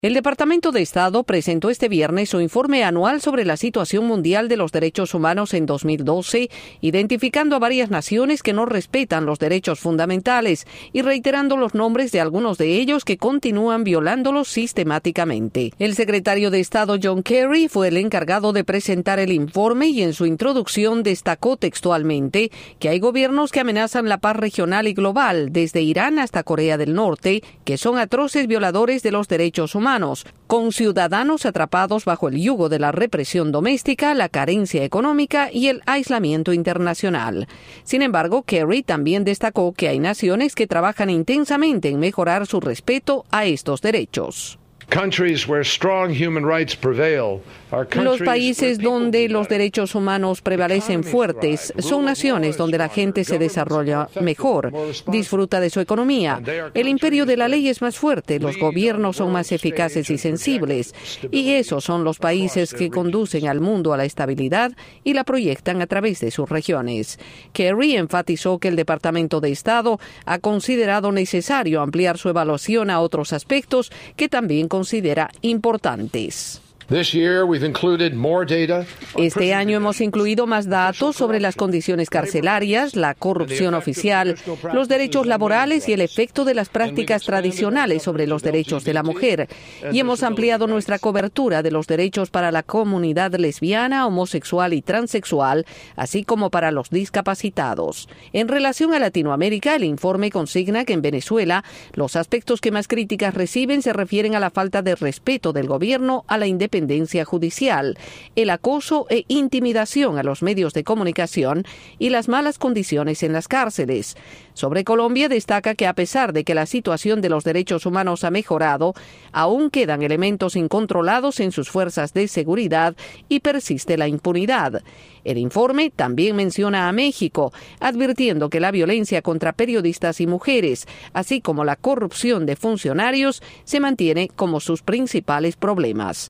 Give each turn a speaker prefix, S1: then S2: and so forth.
S1: El Departamento de Estado presentó este viernes su informe anual sobre la situación mundial de los derechos humanos en 2012, identificando a varias naciones que no respetan los derechos fundamentales y reiterando los nombres de algunos de ellos que continúan violándolos sistemáticamente. El secretario de Estado John Kerry fue el encargado de presentar el informe y en su introducción destacó textualmente que hay gobiernos que amenazan la paz regional y global, desde Irán hasta Corea del Norte, que son atroces violadores de los derechos humanos, con ciudadanos atrapados bajo el yugo de la represión doméstica, la carencia económica y el aislamiento internacional. Sin embargo, Kerry también destacó que hay naciones que trabajan intensamente en mejorar su respeto a estos derechos. Los países donde los derechos humanos prevalecen fuertes son naciones donde la gente se desarrolla mejor, disfruta de su economía. El imperio de la ley es más fuerte, los gobiernos son más eficaces y sensibles, y esos son los países que conducen al mundo a la estabilidad y la proyectan a través de sus regiones. Kerry enfatizó que el Departamento de Estado ha considerado necesario ampliar su evaluación a otros aspectos que también considera importantes. Este año hemos incluido más datos sobre las condiciones carcelarias, la corrupción oficial, los derechos laborales y el efecto de las prácticas tradicionales sobre los derechos de la mujer. Y hemos ampliado nuestra cobertura de los derechos para la comunidad lesbiana, homosexual y transexual, así como para los discapacitados. En relación a Latinoamérica, el informe consigna que en Venezuela los aspectos que más críticas reciben se refieren a la falta de respeto del gobierno a la independencia judicial, el acoso e intimidación a los medios de comunicación y las malas condiciones en las cárceles. Sobre Colombia destaca que a pesar de que la situación de los derechos humanos ha mejorado, aún quedan elementos incontrolados en sus fuerzas de seguridad y persiste la impunidad. El informe también menciona a México, advirtiendo que la violencia contra periodistas y mujeres, así como la corrupción de funcionarios, se mantiene como sus principales problemas.